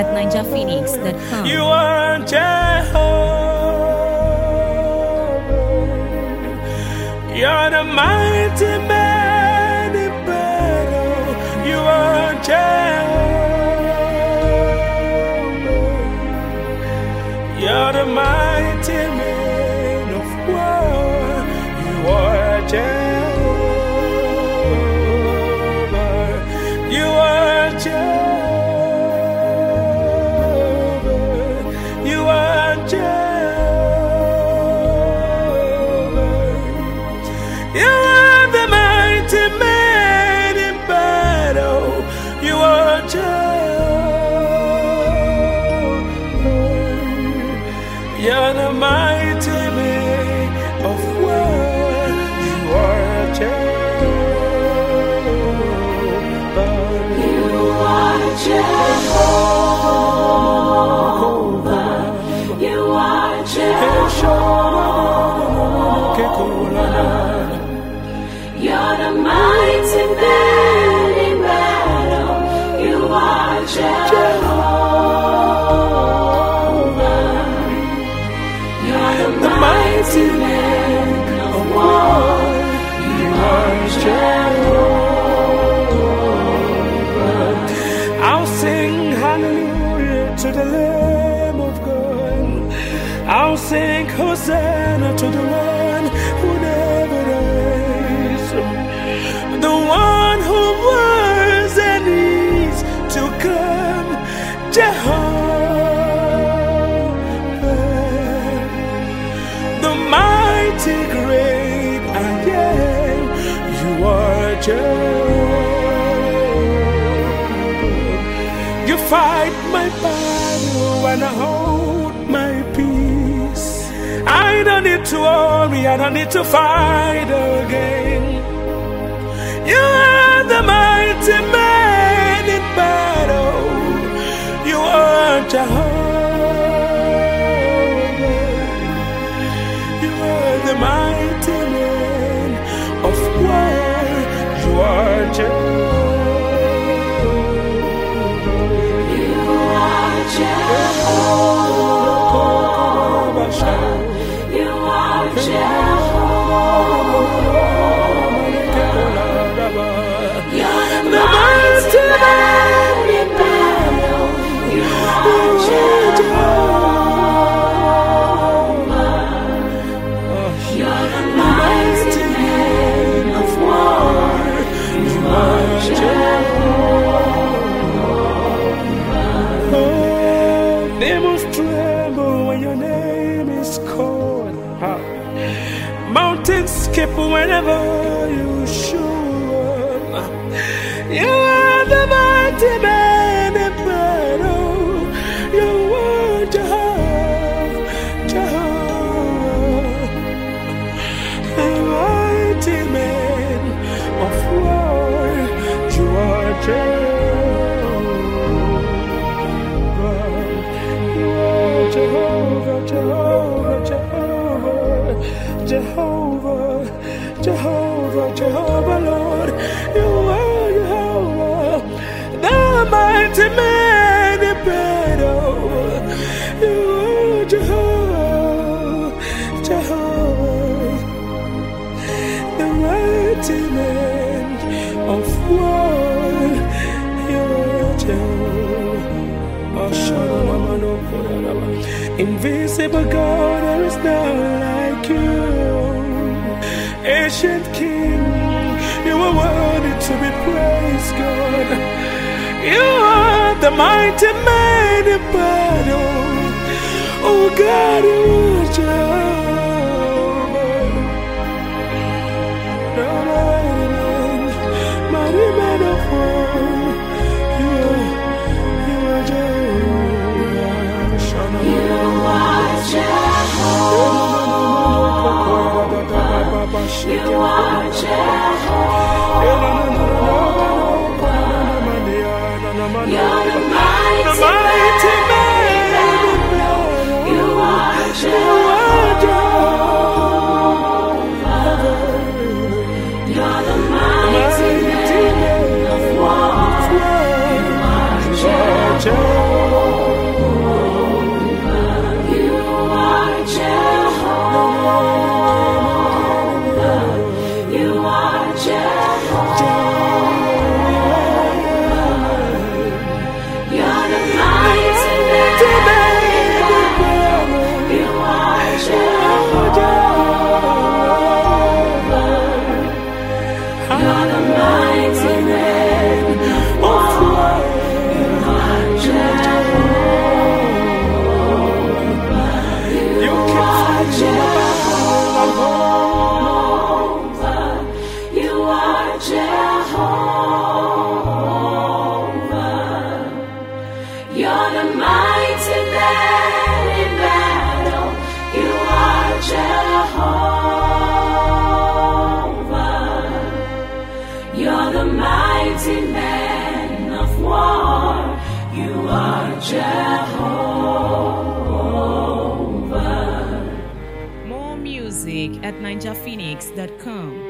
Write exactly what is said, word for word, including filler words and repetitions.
at ninja phoenix dot com. You are Jehovah. You're the mighty man in battle. You are Jehovah. You're the mighty man of war. You are Jehovah. You are Jehovah. You are Jehovah. You are the mighty man in battle. You are Jehovah. You're the mighty man of war. You are Jehovah. You are Jehovah. You are Jehovah. You're the mighty man in battle. You are Jehovah. You're the mighty man of war. You are Jehovah. I'll sing hallelujah to the Lamb of God. I'll sing Hosanna to the one who never dies, the one who was and is to come, Jehovah, the mighty great I am. You are Jehovah. You fight my battle and I hold my peace. I don't need to worry, I don't need to fight again. You are the mighty man in battle. You are Jehovah. You are the mighty man of war. You are Jehovah. You are Jehovah. You are Jehovah. You're the mighty man in battle. You are Jehovah. You're the mighty man of war. You are Jehovah. Oh, they must tremble when your name is called. Ah. Mountains skip whenever you show up. You are the mighty man in battle. You are Jehovah, Jehovah, the mighty man of war. You are Jehovah. You are Jehovah, Jehovah, Jehovah, Jehovah, Jehovah, Jehovah, Lord. You are Jehovah, the mighty man in battle. You are Jehovah, Jehovah, the mighty man of war. You are Jehovah. Invisible God, there is none like you. Ancient King, you are worthy to be praised, God. You are the mighty man in battle. Oh God, you are Jehovah, the mighty man, mighty man of war. You are, you are Jehovah. You are Jehovah. You are Jehovah. You're the mighty man. You are Jehovah. at ninja phoenix dot com.